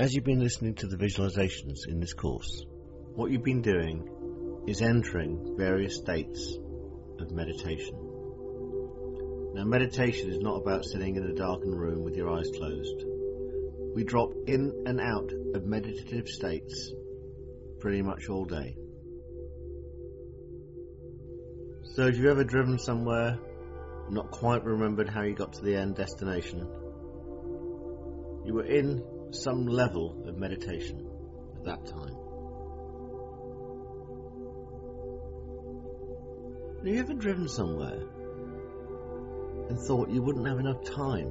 As you've been listening to the visualizations in this course, what you've been doing is entering various states of meditation. Now, meditation is not about sitting in a darkened room with your eyes closed. We drop in and out of meditative states pretty much all day. So if you've ever driven somewhere, not quite remembered how you got to the end destination, you were in some level of meditation at that time. Have you ever driven somewhere and thought you wouldn't have enough time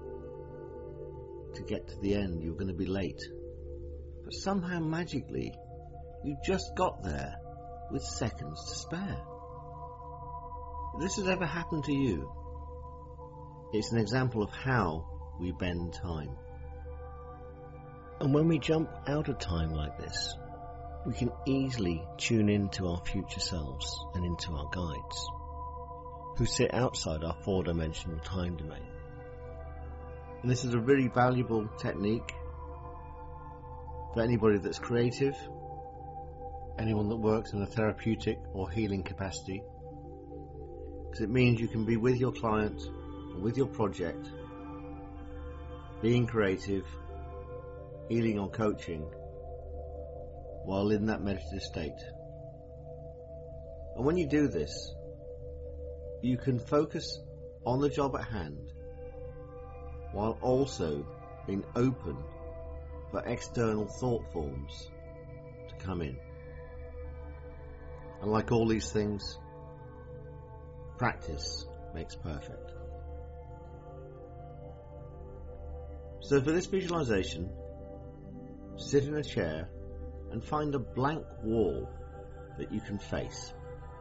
to get to the end, you were going to be late, but somehow magically you just got there with seconds to spare? If this has ever happened to you, it's an example of how we bend time. And when we jump out of time like this, we can easily tune into our future selves and into our guides, who sit outside our four-dimensional time domain. And this is a really valuable technique for anybody that's creative, anyone that works in a therapeutic or healing capacity, because it means you can be with your client or with your project, being creative, healing or coaching, while in that meditative state. And when you do this, you can focus on the job at hand while also being open for external thought forms to come in. And like all these things, practice makes perfect. So for this visualization, sit in a chair and find a blank wall that you can face.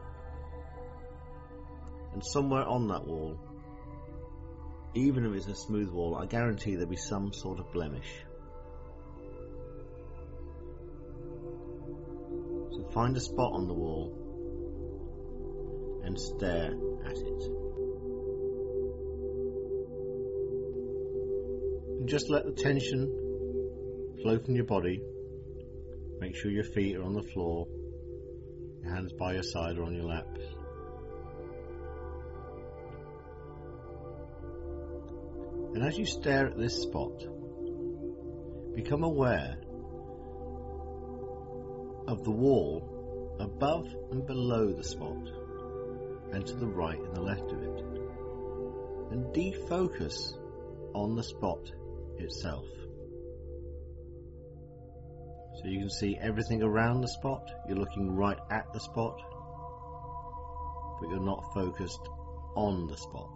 And somewhere on that wall, even if it's a smooth wall, I guarantee there'll be some sort of blemish. So find a spot on the wall and stare at it. And just let the tension flow from your body. Make sure your feet are on the floor, your hands by your side or on your laps. And as you stare at this spot, become aware of the wall above and below the spot, and to the right and the left of it, and defocus on the spot itself. So you can see everything around the spot, you're looking right at the spot, but you're not focused on the spot.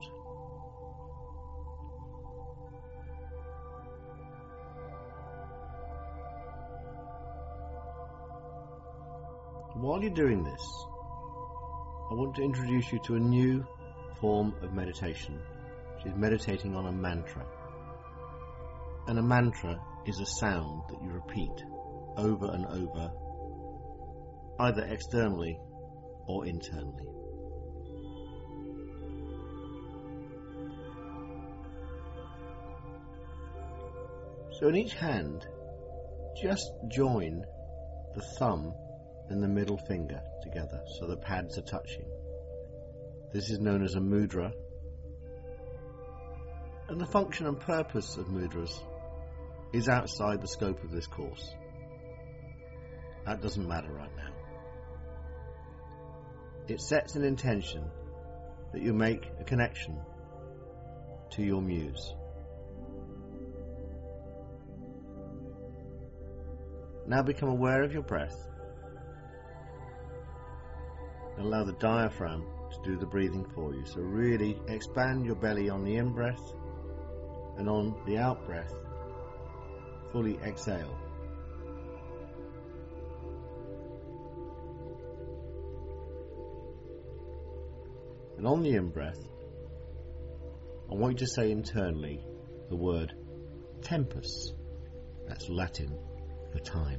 While you're doing this, I want to introduce you to a new form of meditation, which is meditating on a mantra. And a mantra is a sound that you repeat over and over, either externally or internally. So in each hand, just join the thumb and the middle finger together so the pads are touching. This is known as a mudra, and the function and purpose of mudras is outside the scope of this course. That doesn't matter right now. It sets an intention that you make a connection to your muse. Now become aware of your breath. Allow the diaphragm to do the breathing for you. So really expand your belly on the in-breath, and on the out-breath, fully exhale. And on the in-breath, I want you to say internally the word tempus. That's Latin for time.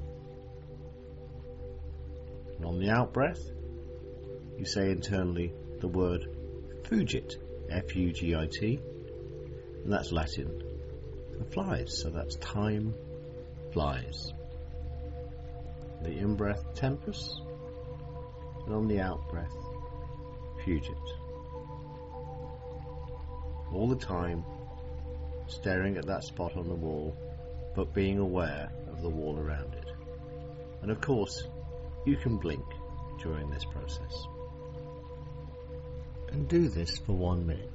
And on the out-breath, you say internally the word fugit, F-U-G-I-T, and that's Latin for flies, so that's time, flies. The in-breath Tempest, and on the out-breath Puget. All the time staring at that spot on the wall, but being aware of the wall around it. And of course, you can blink during this process. And do this for 1 minute.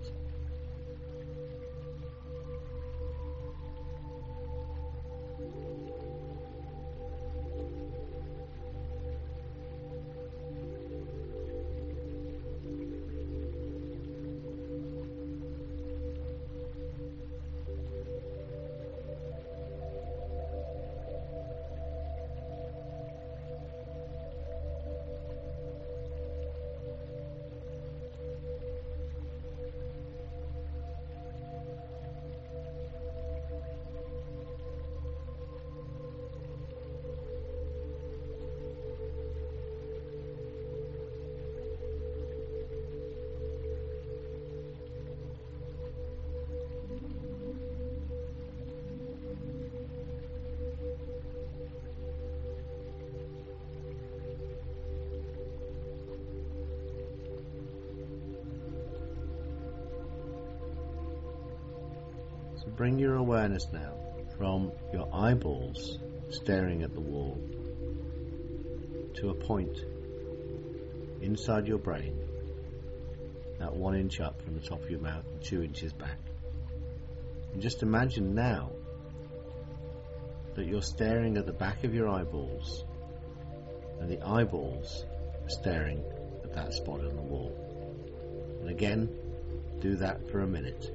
So bring your awareness now from your eyeballs staring at the wall to a point inside your brain, about 1 inch up from the top of your mouth and 2 inches back. And just imagine now that you're staring at the back of your eyeballs, and the eyeballs are staring at that spot on the wall. And again, do that for a minute.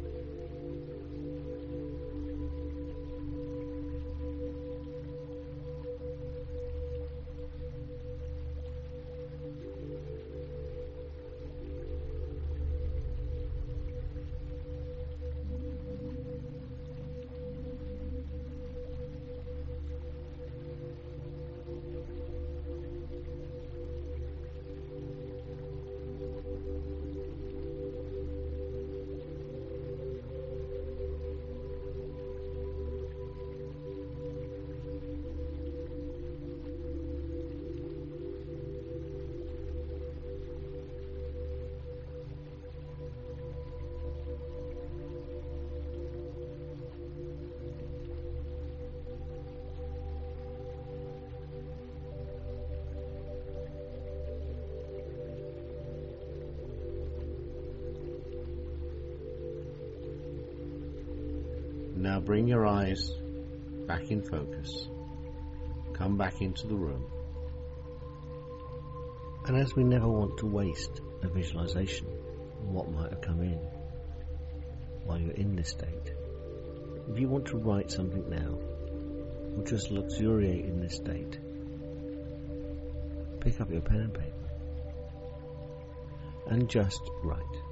Now bring your eyes back in focus. Come back into the room. And as we never want to waste a visualization of what might have come in while you're in this state, if you want to write something now, or just luxuriate in this state, pick up your pen and paper and just write.